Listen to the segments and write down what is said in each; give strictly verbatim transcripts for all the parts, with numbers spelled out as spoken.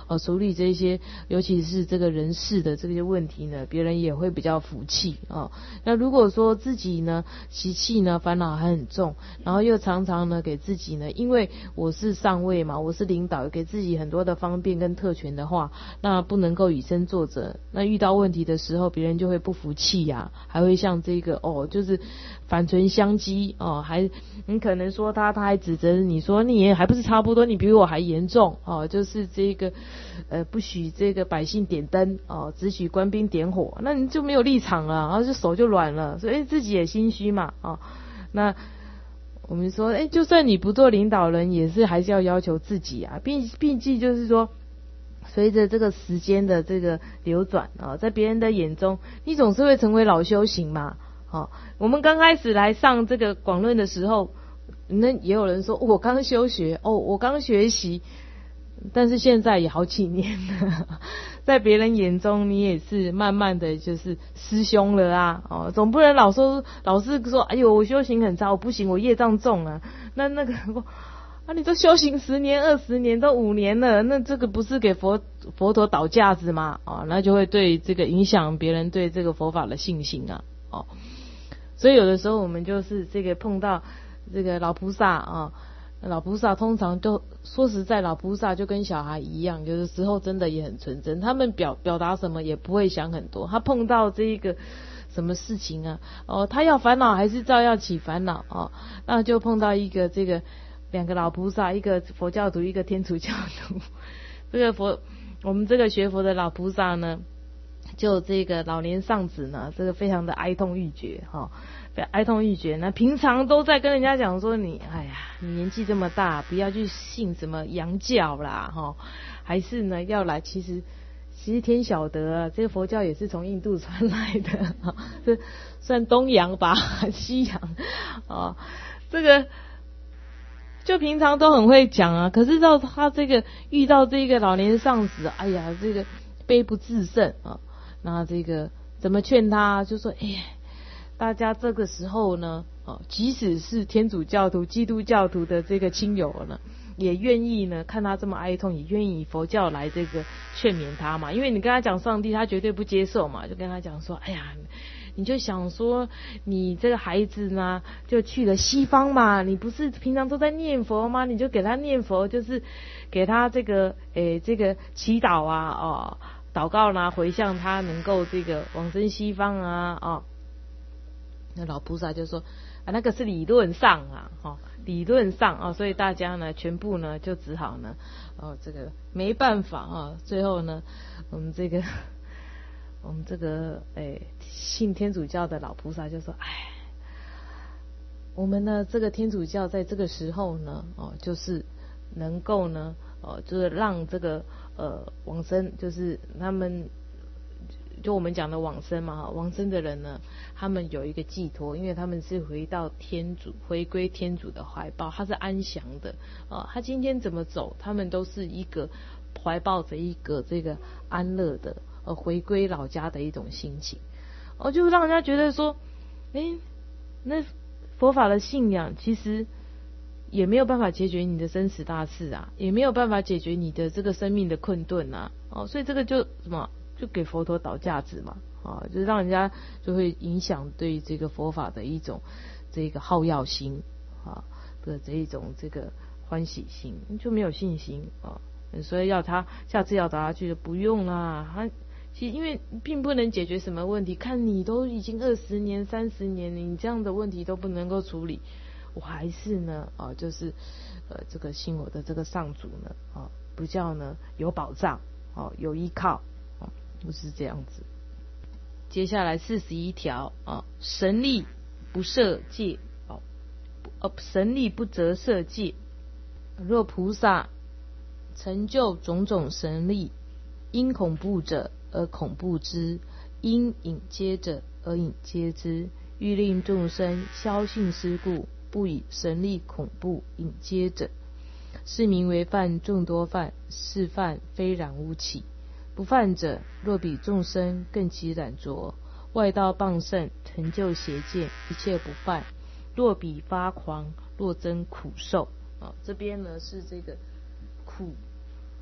哦处理这些，尤其是这个人事的这些问题呢，别人也会比较服气哦。那如果说自己呢习气呢烦恼还很重，然后又常常呢给自己呢，因为我是上位嘛，我是领导，给自己很多的方便跟特权的话，那不能够以身作则，那遇到问题的时候，别人就会不服气呀、啊，还会像这个哦，就是反唇相讥哦，还你可能说他，他还指责你说你也还不是差不多，你比我还严重哦，就是这个呃不许这个百姓点灯哦，只许官兵点火，那你就没有立场了，然后就手就软了，所以自己也心虚嘛哦，那我们说，哎，就算你不做领导人，也是还是要要求自己啊，并并且就是说。随着这个时间的这个流转啊，在别人的眼中，你总是会成为老修行嘛。好，我们刚开始来上这个广论的时候，那也有人说我刚修学哦，我刚学习，但是现在也好几年了，在别人眼中你也是慢慢的就是师兄了啊。哦，总不能老说老是说，哎呦我修行很差，我不行，我业障重啊。那那个。啊，你都修行十年、二十年，都五年了，那这个不是给佛佛陀倒架子吗？哦，那就会对这个影响别人对这个佛法的信心啊，哦，所以有的时候我们就是这个碰到这个老菩萨啊，老菩萨通常就说实在，老菩萨就跟小孩一样，有的时候真的也很纯真，他们表表达什么也不会想很多，他碰到这一个什么事情啊，哦，他要烦恼还是照样起烦恼哦，那就碰到一个这个。两个老菩萨，一个佛教徒，一个天主教徒。这个佛，我们这个学佛的老菩萨呢，就这个老年丧子呢，这个非常的哀痛欲绝哈，非常哀痛欲绝。那平常都在跟人家讲说你，哎呀，你年纪这么大，不要去信什么洋教啦哈，还是呢要来，其实其实天晓得啊，这个佛教也是从印度传来的，这算东洋吧，西洋啊，这个。就平常都很会讲啊，可是到他这个遇到这个老年丧子，哎呀，这个悲不自胜啊。那这个怎么劝他？就说，哎呀，大家这个时候呢，哦，即使是天主教徒、基督教徒的这个亲友呢，也愿意呢，看他这么哀痛，也愿意以佛教来这个劝勉他嘛。因为你跟他讲上帝，他绝对不接受嘛，就跟他讲说，哎呀。你就想说，你这个孩子呢，就去了西方嘛，你不是平常都在念佛吗？你就给他念佛，就是给他这个诶这个祈祷啊，哦，祷告啦，回向他能够这个往生西方啊，哦，那老菩萨就说啊，那个是理论上啊，哦，理论上啊，所以大家呢，全部呢就只好呢，哦，这个没办法啊，最后呢，我们这个。我们这个诶信天主教的老菩萨就说，哎，我们呢这个天主教在这个时候呢，哦，就是能够呢，哦，就是让这个呃往生，就是他们就我们讲的往生嘛，往生的人呢，他们有一个寄托，因为他们是回到天主，回归天主的怀抱，他是安详的啊，他今天怎么走，他们都是一个怀抱着一个这个安乐的。呃，回归老家的一种心情，哦，就让人家觉得说，哎，那佛法的信仰其实也没有办法解决你的生死大事啊，也没有办法解决你的这个生命的困顿啊，哦，所以这个就什么，就给佛陀倒架子嘛，啊，就让人家就会影响对这个佛法的一种这个好药心啊的这一种这个欢喜心，就没有信心啊，所以要他下次要找他去就不用啦，他。其实因为并不能解决什么问题，看你都已经二十年、三十年，你这样的问题都不能够处理，我还是呢，啊，就是呃，这个信我的这个上主呢，啊，比较呢有保障，哦、啊，有依靠，啊，就是这样子。接下来四十一条啊，神力不设戒，哦、啊，呃，神力不择设戒。若菩萨成就种种神力，因恐怖者。而恐怖之，因引接者而引接之，欲令众生消信失故，不以神力恐怖引接者，是名为犯众多犯，是犯非染污起。不犯者，若比众生更其染浊，外道谤圣，成就邪见，一切不犯。若比发狂，若增苦受。啊，这边呢是这个苦。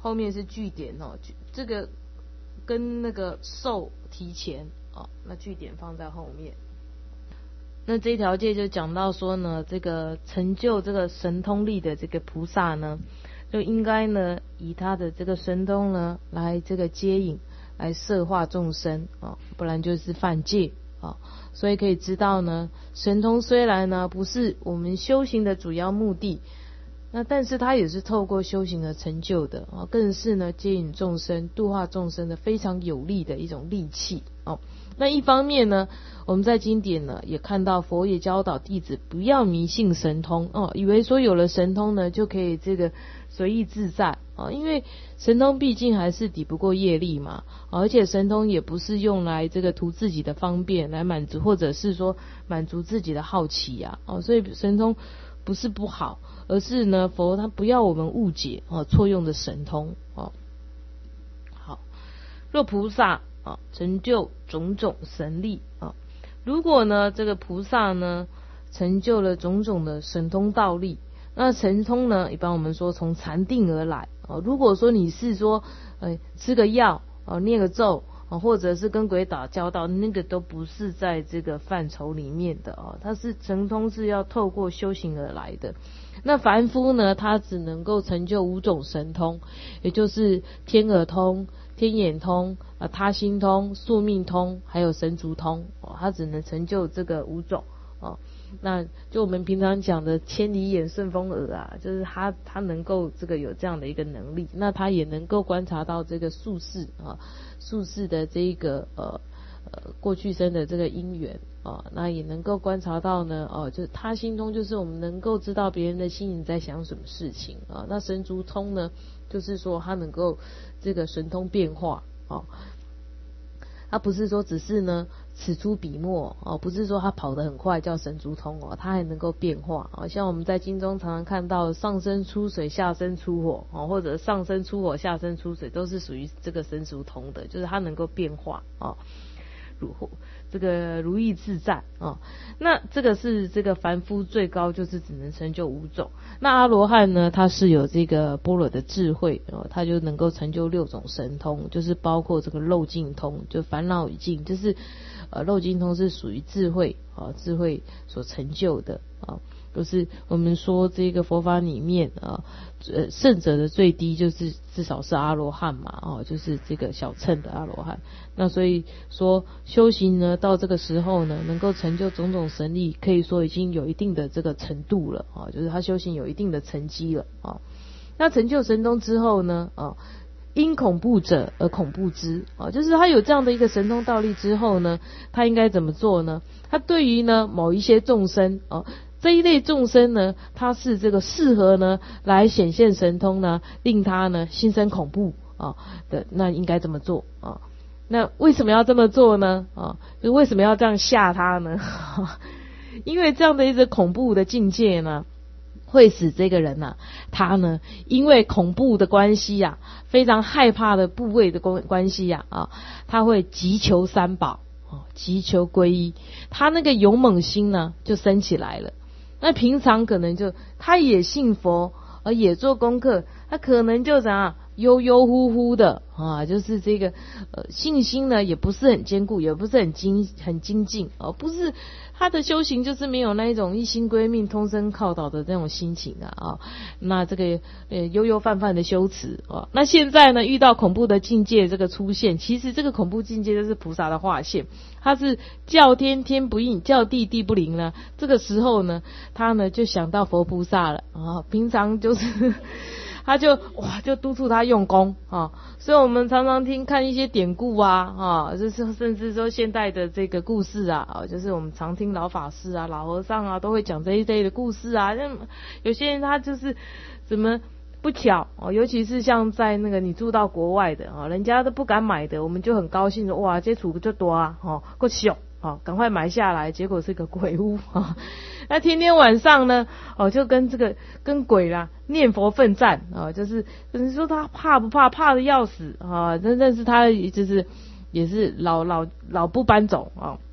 后面是句点哦，这个跟那个受提前哦，那句点放在后面。那这一条戒就讲到说呢，这个成就这个神通力的这个菩萨呢，就应该呢以他的这个神通呢来这个接引，来摄化众生啊，不然就是犯戒啊。所以可以知道呢，神通虽然呢不是我们修行的主要目的，那但是它也是透过修行而成就的啊，更是呢接引众生、度化众生的非常有力的一种利器哦。那一方面呢，我们在经典呢也看到佛也教导弟子不要迷信神通哦，以为说有了神通呢就可以这个随意自在啊，因为神通毕竟还是抵不过业力嘛，而且神通也不是用来这个图自己的方便来满足，或者是说满足自己的好奇啊哦，所以神通不是不好，而是呢佛他不要我们误解哦错用的神通哦。好，若菩萨啊，成就种种神力啊。如果呢，这个菩萨呢，成就了种种的神通道力，那神通呢，一般我们说从禅定而来啊。如果说你是说，呃，吃个药啊，念个咒啊，或者是跟鬼打交道，那个都不是在这个范畴里面的啊。它是神通是要透过修行而来的。那凡夫呢，他只能够成就五种神通，也就是天耳通、天眼通、啊他心通、宿命通，还有神足通哦，他只能成就这个五种哦。那就我们平常讲的千里眼、顺风耳啊，就是他他能够这个有这样的一个能力，那他也能够观察到这个宿世啊，宿世的这一个呃呃过去生的这个因缘啊，那也能够观察到呢哦，就是他心通，就是我们能够知道别人的心里在想什么事情啊。那神足通呢，就是说他能够这个神通变化哦，他不是说只是呢此出彼没哦，不是说他跑得很快叫神足通哦，他还能够变化哦。像我们在经中常常看到上身出水下身出火哦，或者上身出火下身出水，都是属于这个神足通的，就是他能够变化哦，如这个如意自在哦。那这个是这个凡夫最高就是只能成就五种，那阿罗汉呢，他是有这个般若的智慧哦，他就能够成就六种神通，就是包括这个漏尽通，就烦恼已尽，就是呃漏尽通是属于智慧啊，智慧所成就的啊。就是我们说这个佛法里面啊，呃圣者的最低就是至少是阿罗汉嘛，哦，就是这个小乘的阿罗汉。那所以说修行呢，到这个时候呢，能够成就种种神力，可以说已经有一定的这个程度了啊，就是他修行有一定的成绩了啊。那成就神通之后呢，啊，因恐怖者而恐怖之啊，就是他有这样的一个神通道力之后呢，他应该怎么做呢？他对于呢某一些众生啊。这一类众生呢，他是这个适合呢来显现神通呢，令他呢心生恐怖啊的，那应该这么做啊？那为什么要这么做呢？啊，就为什么要这样吓他呢？因为这样的一个恐怖的境界呢，会使这个人呐、啊，他呢因为恐怖的关系呀、啊，非常害怕的部位的关关系呀、啊，啊，他会急求三宝啊，急求皈依，他那个勇猛心呢就升起来了。那平常可能就他也信佛，而也做功课，他可能就怎样悠悠忽忽的啊，就是这个呃信心呢也不是很坚固，也不是很精很精进哦，不是他的修行就是没有那一种一心归命、通身靠倒的这种心情啊啊，那这个呃悠悠泛泛的修持啊，那现在呢遇到恐怖的境界这个出现，其实这个恐怖境界就是菩萨的化现，他是叫天天不应，叫地地不灵呢，这个时候呢他呢就想到佛菩萨了啊，平常就是他就哇就督促他用功啊，所以我们常常听看一些典故啊啊，就是甚至说现代的这个故事啊，啊就是我们常听老法师啊、老和尚啊都会讲这一类的故事啊，像有些人他就是怎么不巧哦，尤其是像在那个你住到国外的啊，人家都不敢买的，我们就很高兴说哇这厝就多啊，哦够小。好，赶快买下来，结果是个鬼屋啊！那天天晚上呢，哦，就跟这个跟鬼啦念佛奋战啊，就是你说他怕不怕？怕的要死啊！真正是他就是也是老老老不搬走啊。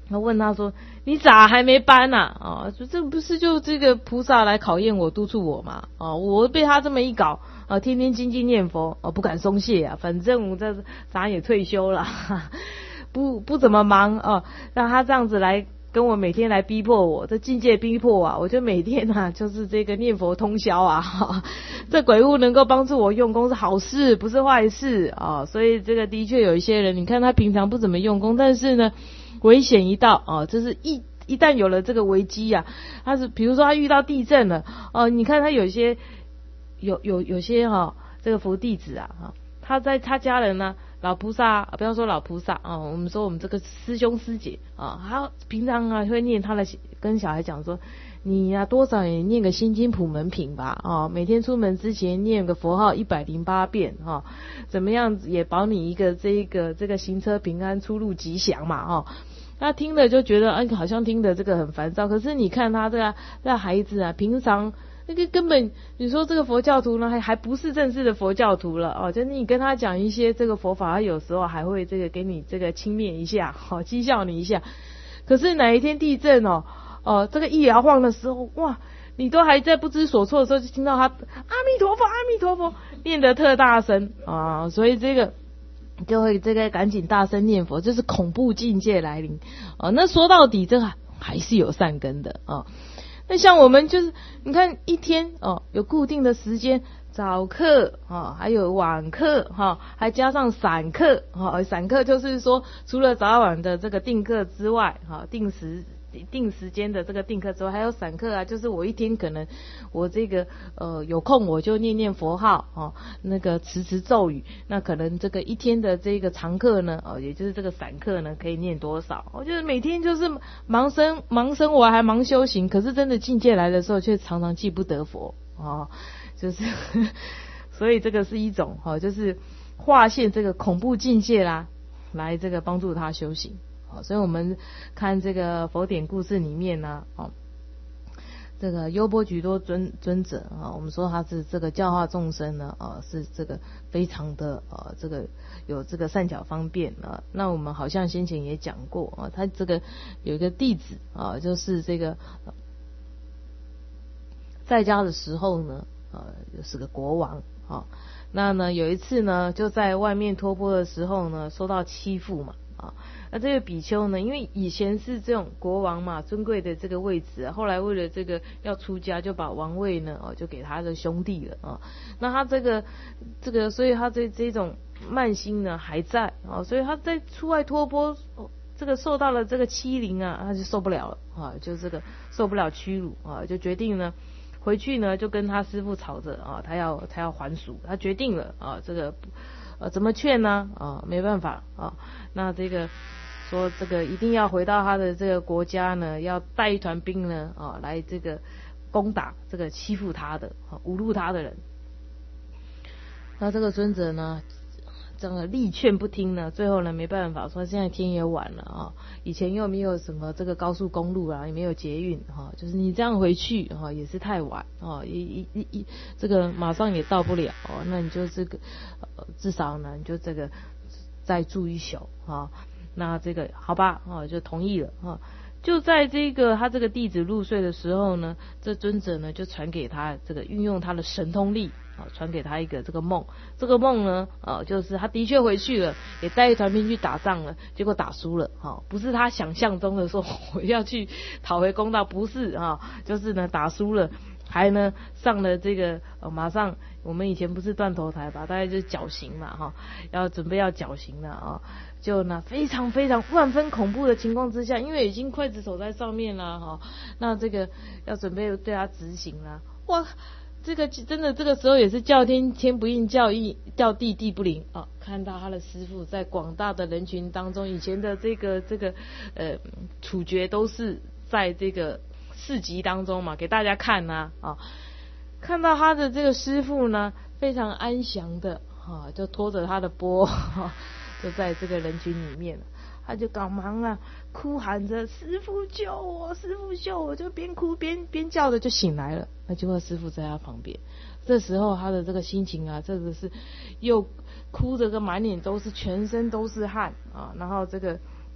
他问他说：“你咋还没搬呐、啊？”啊，说这不是就这个菩萨来考验我、督促我嘛？啊，我被他这么一搞啊，天天精进念佛，啊，不敢松懈啊，反正我这咱也退休了，不不怎么忙啊，让他这样子来跟我每天来逼迫我，这境界逼迫啊，我就每天啊就是这个念佛通宵啊，哈，这鬼物能够帮助我用功是好事，不是坏事啊，所以这个的确有一些人，你看他平常不怎么用功，但是呢。危险一到啊，就是一一旦有了这个危机啊，他是比如说他遇到地震了哦、啊，你看他有些有有有些哈、啊，这个佛弟子啊哈，他在他家人呢，老菩萨不要说老菩萨啊，我们说我们这个师兄师姐啊，他平常啊会念他的跟小孩讲说，你呀、啊、多少也念个心经普门品吧啊，每天出门之前念个佛号一百零八遍啊，怎么样也保你一个这一个这个行车平安出入吉祥嘛啊。他听了就觉得哎，好像听的这个很烦躁。可是你看他这个这孩子啊，平常那个根本你说这个佛教徒呢，还还不是正式的佛教徒了哦。就是你跟他讲一些这个佛法，他有时候还会这个给你这个轻蔑一下，好、哦、讥笑你一下。可是哪一天地震哦哦，这个一摇晃的时候，哇，你都还在不知所措的时候，就听到他阿弥陀佛，阿弥陀佛，念得特大声啊，所以这个。就会这个赶紧大声念佛，就是恐怖境界来临哦。那说到底，这个还是有善根的哦。那像我们就是，你看一天哦，有固定的时间，早课啊、哦，还有晚课哈、哦，还加上散课哈、哦。散课就是说，除了早晚的这个定课之外，哈、哦，定时。定时间的这个定课之后，还有散课啊，就是我一天可能我这个呃有空我就念念佛号哦，那个持持咒语，那可能这个一天的这个常课呢哦，也就是这个散课呢可以念多少？我觉得每天就是忙生忙生活还忙修行，可是真的境界来的时候却常常记不得佛哦，就是所以这个是一种哈、哦，就是划线这个恐怖境界啦，来这个帮助他修行。好，所以我们看这个佛典故事里面呢，哦，这个优波居多尊尊者啊，我们说他是这个教化众生呢，啊，是这个非常的啊，这个有这个善巧方便啊。那我们好像先前也讲过啊，他这个有一个弟子啊，就是这个在家的时候呢，呃，是个国王啊。那呢有一次呢，就在外面托钵的时候呢，受到欺负嘛。啊，那这个比丘呢，因为以前是这种国王嘛，尊贵的这个位置啊，后来为了这个要出家，就把王位呢，哦，就给他的兄弟了啊。那他这个这个，所以他这这种慢心呢还在啊，所以他在出外托钵，哦，这个受到了这个欺凌啊，他就受不了了啊，就这个受不了屈辱啊，就决定呢回去呢就跟他师父吵着啊，他要他要还俗，他决定了啊，这个。呃，怎么劝呢？啊，没办法啊。那这个说这个一定要回到他的这个国家呢，要带一团兵呢啊，来这个攻打这个欺负他的、啊、侮辱他的人。那这个尊者呢，这个力劝不听呢，最后呢没办法，说现在天也晚了啊，以前又没有什么这个高速公路啊，也没有捷运哈、啊，就是你这样回去哈、啊、也是太晚啊，一一一这个马上也到不了、啊，那你就这个、呃、至少呢你就这个再住一宿啊，那这个好吧啊就同意了啊。就在这个他这个弟子入睡的时候呢，这尊者呢就传给他这个运用他的神通力啊，传给他一个这个梦。这个梦呢，啊，就是他的确回去了，也带一团兵去打仗了，结果打输了，哈、啊，不是他想象中的说我要去讨回公道，不是啊，就是呢打输了，还呢上了这个、呃、马上我们以前不是断头台吧，大概就是绞刑嘛，哈、啊，要准备要绞刑了啊。就呢非常非常万分恐怖的情况之下，因为已经刽子手在上面了哈，那这个要准备对他执行了，哇，这个真的这个时候也是叫天天不应，叫地叫地地不灵啊！看到他的师父在广大的人群当中，以前的这个这个呃处决都是在这个市集当中嘛，给大家看呐 啊, 啊，看到他的这个师父呢非常安详的哈、啊，就拖着他的钵。啊就在这个人群里面，他就赶忙啊，哭喊着师父救我，师父救我，就边哭边边叫着就醒来了。那结果师父在他旁边，这时候他的这个心情啊，这个是又哭着个满脸都是，全身都是汗啊，然后这个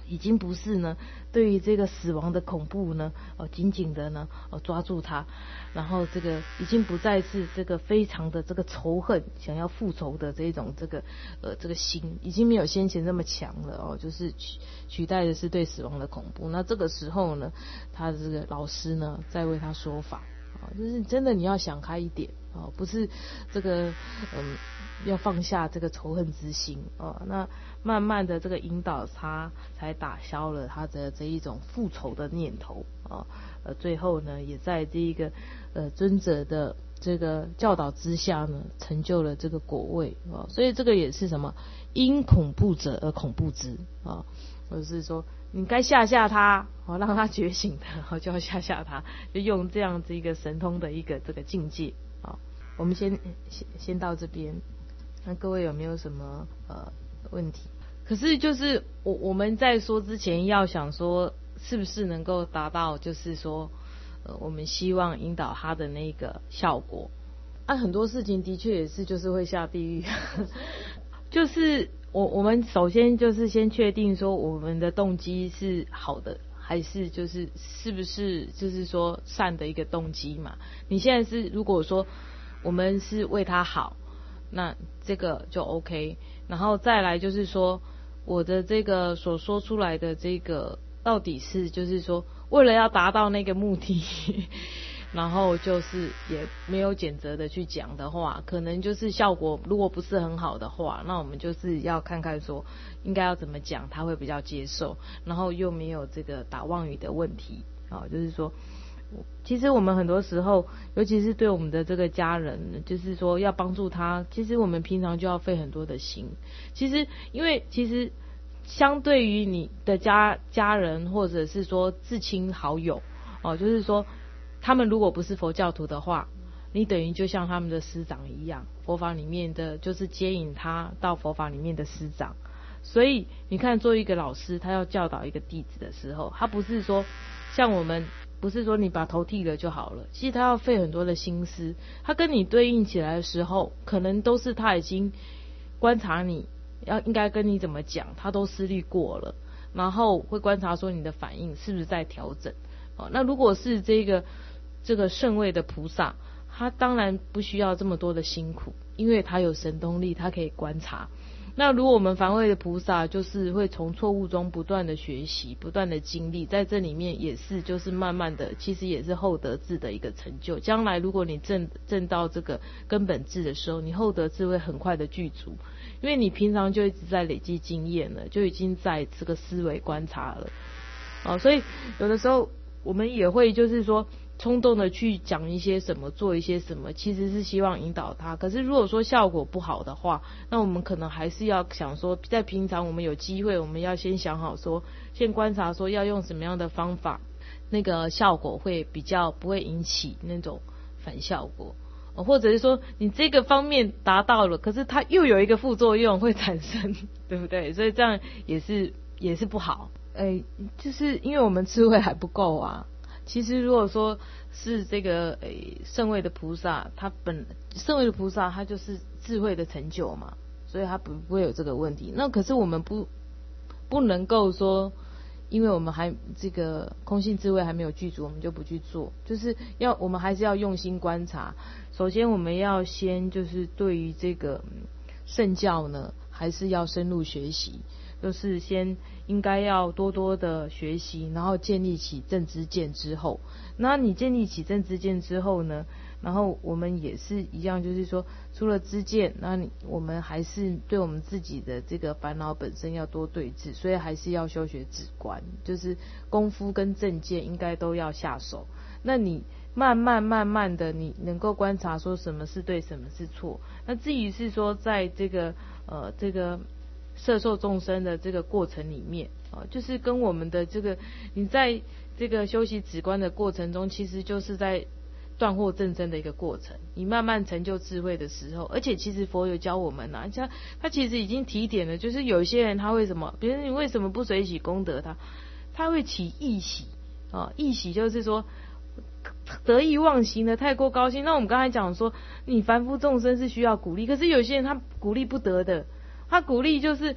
已经不是呢对于这个死亡的恐怖呢哦紧紧的呢哦抓住他，然后这个已经不再是这个非常的这个仇恨想要复仇的这种这个呃这个心，已经没有先前那么强了哦，就是取取代的是对死亡的恐怖。那这个时候呢，他这个老师呢在为他说法啊，就是真的你要想开一点哦，不是这个嗯要放下这个仇恨之心哦，那慢慢的这个引导他，才打消了他的这一种复仇的念头啊。呃，最后呢，也在这一个呃尊者的这个教导之下呢，成就了这个果位啊。所以这个也是什么？因恐怖者而恐怖之啊，或者是说你该吓吓他，哦，让他觉醒的，然后就要吓吓他，就用这样子一个神通的一个这个境界啊。我们先先先到这边，那各位有没有什么呃问题？可是就是我我们在说之前要想说，是不是能够达到就是说呃我们希望引导他的那个效果？啊，很多事情的确也是就是会下地狱，就是我我们首先就是先确定说我们的动机是好的，还是就是是不是就是说善的一个动机嘛？你现在是如果说我们是为他好，那这个就 OK。然后再来就是说，我的这个所说出来的这个到底是就是说为了要达到那个目的，然后就是也没有谴责的去讲的话，可能就是效果如果不是很好的话，那我们就是要看看说应该要怎么讲他会比较接受，然后又没有这个打妄语的问题啊，就是说。其实我们很多时候，尤其是对我们的这个家人，就是说要帮助他，其实我们平常就要费很多的心。其实，因为其实相对于你的家家人，或者是说至亲好友，哦，就是说他们如果不是佛教徒的话，你等于就像他们的师长一样，佛法里面的就是接引他到佛法里面的师长。所以你看，作为一个老师，他要教导一个弟子的时候，他不是说像我们。不是说你把头剃了就好了，其实他要费很多的心思，他跟你对应起来的时候，可能都是他已经观察你要应该跟你怎么讲，他都思虑过了，然后会观察说你的反应是不是在调整。哦，那如果是这个这个圣位的菩萨，他当然不需要这么多的辛苦，因为他有神通力，他可以观察。那如果我们凡位的菩萨，就是会从错误中不断的学习，不断的经历，在这里面也是就是慢慢的，其实也是后得智的一个成就。将来如果你证证到这个根本智的时候，你后得智会很快的具足，因为你平常就一直在累积经验了，就已经在这个思维观察了。哦，所以有的时候我们也会就是说冲动的去讲一些什么，做一些什么，其实是希望引导他。可是如果说效果不好的话，那我们可能还是要想说，在平常我们有机会，我们要先想好说，先观察说要用什么样的方法，那个效果会比较不会引起那种反效果，或者是说你这个方面达到了，可是它又有一个副作用会产生，对不对？所以这样也是也是不好。哎，就是因为我们智慧还不够啊。其实如果说是这个诶圣位的菩萨，他本圣位的菩萨他就是智慧的成就嘛，所以他不不会有这个问题。那可是我们不不能够说，因为我们还这个空性智慧还没有具足，我们就不去做，就是要我们还是要用心观察。首先我们要先就是对于这个圣教呢，还是要深入学习。就是先应该要多多的学习，然后建立起正知见之后，那你建立起正知见之后呢，然后我们也是一样，就是说除了知见，那你我们还是对我们自己的这个烦恼本身要多对治，所以还是要修学止观，就是功夫跟正见应该都要下手。那你慢慢慢慢的，你能够观察说什么是对，什么是错。那至于是说在这个呃这个摄受众生的这个过程里面啊，就是跟我们的这个你在这个修习止观的过程中，其实就是在断惑正真的一个过程。你慢慢成就智慧的时候，而且其实佛有教我们啊，像他其实已经提点了，就是有一些人他为什么，比如你为什么不随喜功德他，他会起异喜啊，异喜就是说得意忘形的太过高兴。那我们刚才讲说，你凡夫众生是需要鼓励，可是有些人他鼓励不得的。他鼓励就是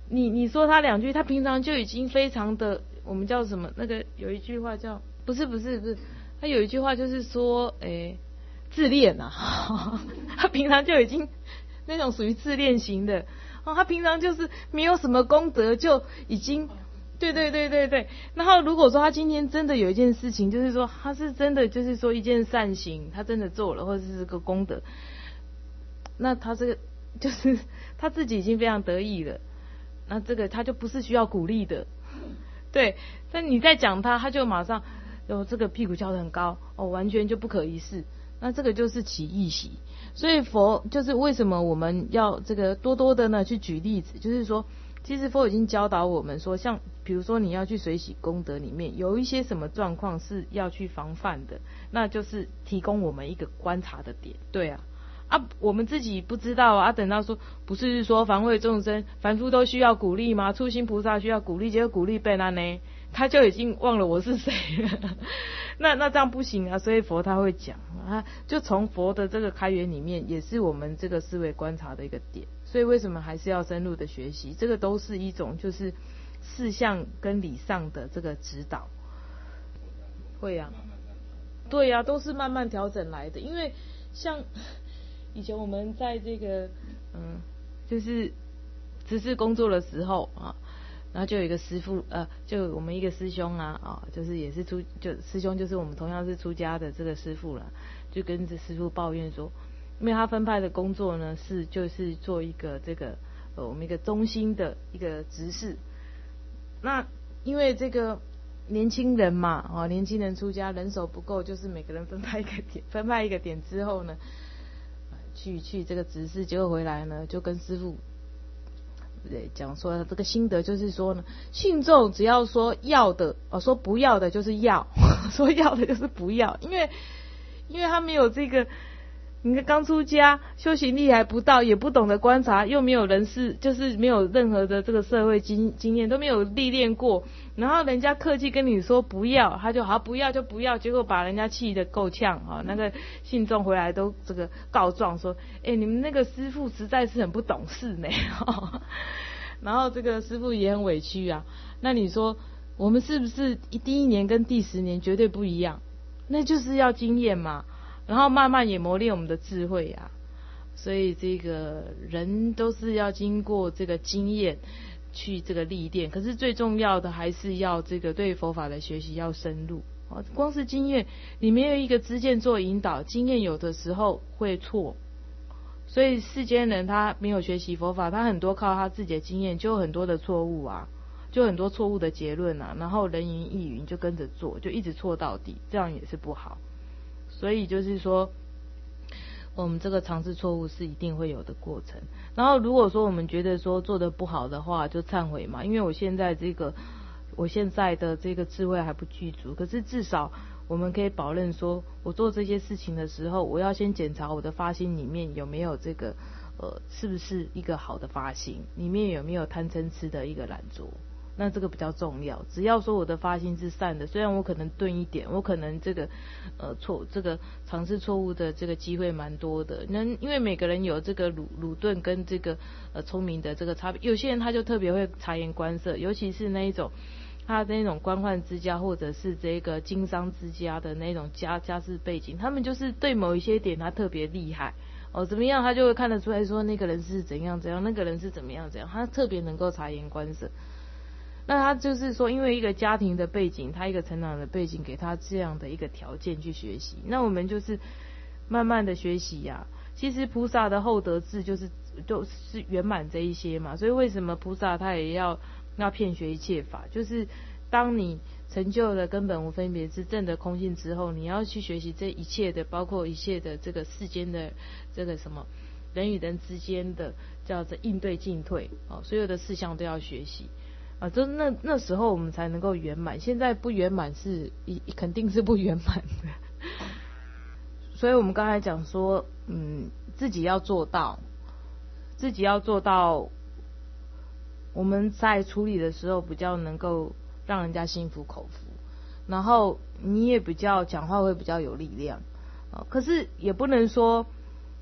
你你说他两句，他平常就已经非常的，我们叫什么？那个有一句话叫，不是不是不是，他有一句话就是说，诶，自恋啊，他平常就已经那种属于自恋型的，哦，他平常就是没有什么功德就已经，对对对对对。然后如果说他今天真的有一件事情，就是说他是真的就是说一件善行，他真的做了，或者是个功德，那他这个就是他自己已经非常得意了。那这个他就不是需要鼓励的，对。但你再讲他，他就马上，哦，这个屁股翘得很高，哦，完全就不可一世。那这个就是起异习。所以佛就是为什么我们要这个多多的呢去举例子，就是说，其实佛已经教导我们说，像比如说你要去随喜功德里面有一些什么状况是要去防范的，那就是提供我们一个观察的点，对啊。啊，我们自己不知道啊，等到说不是说防卫众生，凡夫都需要鼓励吗？初心菩萨需要鼓励，结果鼓励被他呢，他就已经忘了我是谁了。那那这样不行啊，所以佛他会讲啊，就从佛的这个开源里面，也是我们这个思维观察的一个点。所以为什么还是要深入的学习？这个都是一种就是事项跟理上的这个指导。会啊，对啊，都是慢慢调整来的，因为像。以前我们在这个嗯，就是只是工作的时候啊，然后就有一个师父呃，就我们一个师兄啊啊，就是也是出就师兄就是我们同样是出家的这个师父了，就跟着师父抱怨说，因为他分派的工作呢是就是做一个这个呃我们一个中心的一个执事，那因为这个年轻人嘛啊，年轻人出家人手不够，就是每个人分派一个点，分派一个点之后呢。去去这个执事，结果回来呢，就跟师父对讲说这个心得，就是说呢，信众只要说要的，哦，说不要的就是要，说要的就是不要，因为因为他没有这个，你看刚出家，修行力还不到，也不懂得观察，又没有人事，就是没有任何的这个社会经经验，都没有历练过，然后人家客气跟你说不要，他就好不要就不要，结果把人家气得够呛啊！那个信众回来都这个告状说，哎、欸，你们那个师父实在是很不懂事呢。然后这个师父也很委屈啊。那你说我们是不是第一年跟第十年绝对不一样？那就是要经验嘛。然后慢慢也磨练我们的智慧啊，所以这个人都是要经过这个经验去这个历练，可是最重要的还是要这个对佛法的学习要深入。光是经验你没有一个知见做引导，经验有的时候会错，所以世间人他没有学习佛法，他很多靠他自己的经验，就有很多的错误啊，就很多错误的结论啊，然后人云亦云就跟着做，就一直错到底，这样也是不好。所以就是说我们这个尝试错误是一定会有的过程，然后如果说我们觉得说做得不好的话就忏悔嘛，因为我现在这个我现在的这个智慧还不具足，可是至少我们可以保证说我做这些事情的时候，我要先检查我的发心里面有没有这个呃是不是一个好的发心，里面有没有贪嗔痴的一个懒惰，那这个比较重要。只要说我的发心是善的，虽然我可能钝一点，我可能这个呃错这个尝试错误的这个机会蛮多的。那因为每个人有这个鲁鲁钝跟这个呃聪明的这个差别，有些人他就特别会察言观色，尤其是那一种他的那种官宦之家或者是这个经商之家的那种家家世背景，他们就是对某一些点他特别厉害哦，怎么样他就会看得出来说那个人是怎样怎样，那个人是怎么样怎样，他特别能够察言观色。那他就是说因为一个家庭的背景，他一个成长的背景给他这样的一个条件去学习，那我们就是慢慢的学习呀、啊。其实菩萨的厚德智就是就是圆满这一些嘛，所以为什么菩萨他也要要遍学一切法，就是当你成就了根本无分别智证的空性之后，你要去学习这一切的，包括一切的这个世间的这个什么人与人之间的叫做应对进退哦，所有的事项都要学习啊，就那那时候我们才能够圆满，现在不圆满是一肯定是不圆满的。所以我们刚才讲说，嗯，自己要做到，自己要做到，我们在处理的时候比较能够让人家心服口服，然后你也比较讲话会比较有力量啊。可是也不能说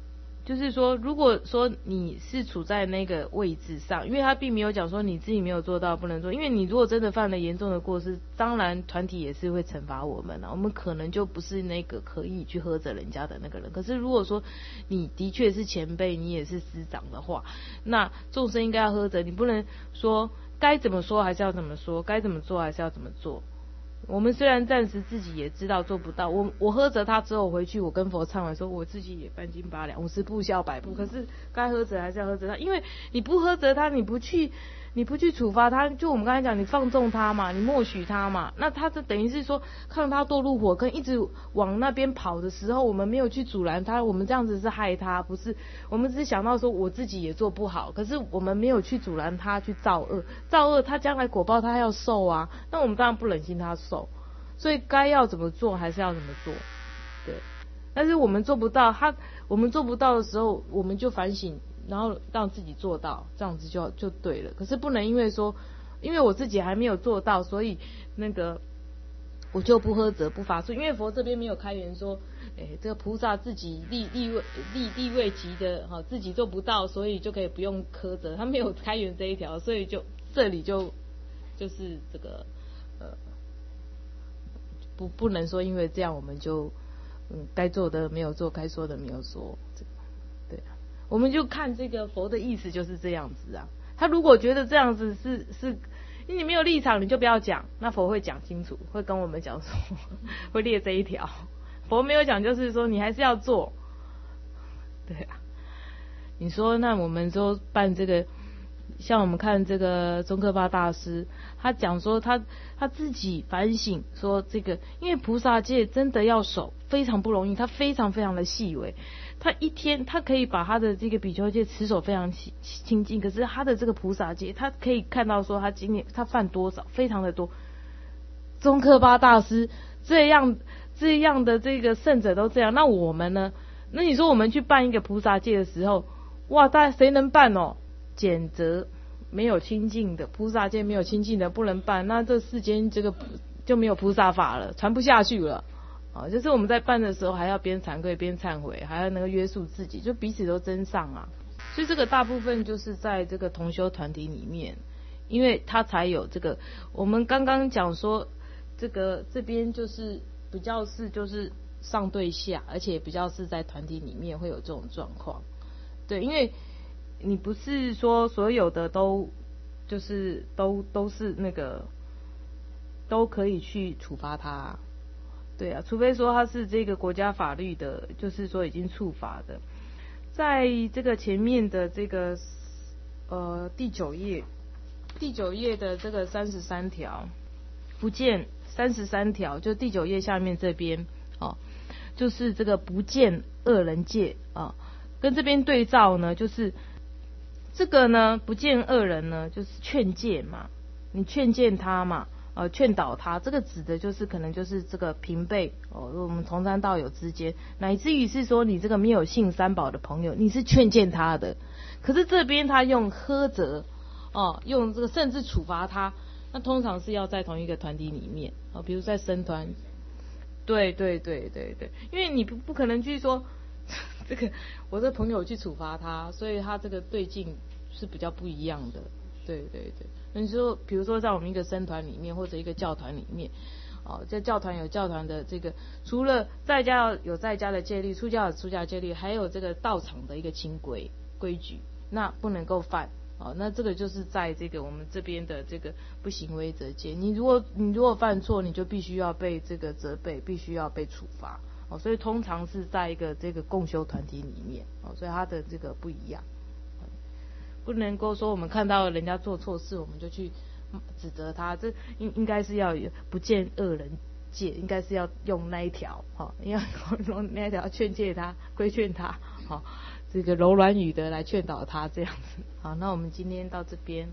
就是说，如果说你是处在那个位置上，因为他并没有讲说你自己没有做到不能做，因为你如果真的犯了严重的过失，当然团体也是会惩罚我们啊，我们可能就不是那个可以去呵责人家的那个人。可是如果说你的确是前辈，你也是师长的话，那众生应该要呵责，你不能说该怎么说还是要怎么说，该怎么做还是要怎么做。我们虽然暂时自己也知道做不到，我我呵责他之后回去，我跟佛忏悔说，我自己也半斤八两，五十步笑百步，可是该呵责还是要呵责他，因为你不呵责他，你不去你不去处罚他，就我们刚才讲，你放纵他嘛，你默许他嘛，那他这等于是说看他堕入火坑，一直往那边跑的时候，我们没有去阻拦他，我们这样子是害他，不是，我们只是想到说我自己也做不好，可是我们没有去阻拦他去造恶，造恶他将来果报他要受啊，那我们当然不忍心他受，所以该要怎么做还是要怎么做，对，但是我们做不到，他我们做不到的时候，我们就反省，然后让自己做到，这样子就就对了。可是不能因为说，因为我自己还没有做到，所以那个我就不呵责不罚罪，因为佛这边没有开源说，哎，这个菩萨自己立立位立地位级的哈，自己做不到，所以就可以不用苛责，他没有开源这一条，所以就这里就就是这个呃不不能说因为这样我们就嗯该做的没有做，该说的没有说，这个对啊。我们就看这个佛的意思就是这样子啊，他如果觉得这样子是是，因为你没有立场你就不要讲，那佛会讲清楚，会跟我们讲说会列这一条，佛没有讲就是说你还是要做，对啊。你说那我们说办这个，像我们看这个宗喀巴大师，他讲说他他自己反省说这个，因为菩萨戒真的要守非常不容易，他非常非常的细微，他一天他可以把他的这个比丘戒持守非常清净，可是他的这个菩萨戒，他可以看到说他今年他犯多少，非常的多。宗喀巴大师这样这样的这个圣者都这样，那我们呢？那你说我们去办一个菩萨戒的时候，哇，大家谁能办哦？简则没有清净的菩萨戒，没有清净的不能办，那这世间这个就没有菩萨法了，传不下去了。啊，就是我们在办的时候还要边惭愧边忏悔，还要能够约束自己，就彼此都增上啊。所以这个大部分就是在这个同修团体里面，因为他才有这个，我们刚刚讲说这个这边就是比较是就是上对下，而且比较是在团体里面会有这种状况。对，因为你不是说所有的都就是都都是那个都可以去处罚他，对啊，除非说他是这个国家法律的，就是说已经触法的。在这个前面的这个呃第九页，第九页的这个三十三条，不见三十三条，就第九页下面这边哦，就是这个不见恶人戒啊，跟这边对照呢，就是这个呢不见恶人呢，就是劝诫嘛，你劝谏他嘛。呃，劝导他，这个指的就是可能就是这个平辈哦，我们同参道友之间，乃至于是说你这个没有信三宝的朋友，你是劝谏他的，可是这边他用呵责哦，用这个甚至处罚他，那通常是要在同一个团体里面哦，比如在僧团，对对对对对，因为你不不可能去说这个我的朋友去处罚他，所以他这个对境是比较不一样的，对对对。你说，比如说在我们一个僧团里面，或者一个教团里面，哦，在教团有教团的这个，除了在家有在家的戒律，出家有出家的戒律，还有这个道场的一个清规规矩，那不能够犯。哦，那这个就是在这个我们这边的这个不行为则戒。你如果你如果犯错，你就必须要被这个责备，必须要被处罚。哦，所以通常是在一个这个共修团体里面，哦，所以它的这个不一样。不能够说我们看到人家做错事，我们就去指责他，这应应该是要不见恶人戒，应该是要用那一条，哈，要用那一条劝诫他、规劝他，好，这个柔软语的来劝导他这样子。好，那我们今天到这边。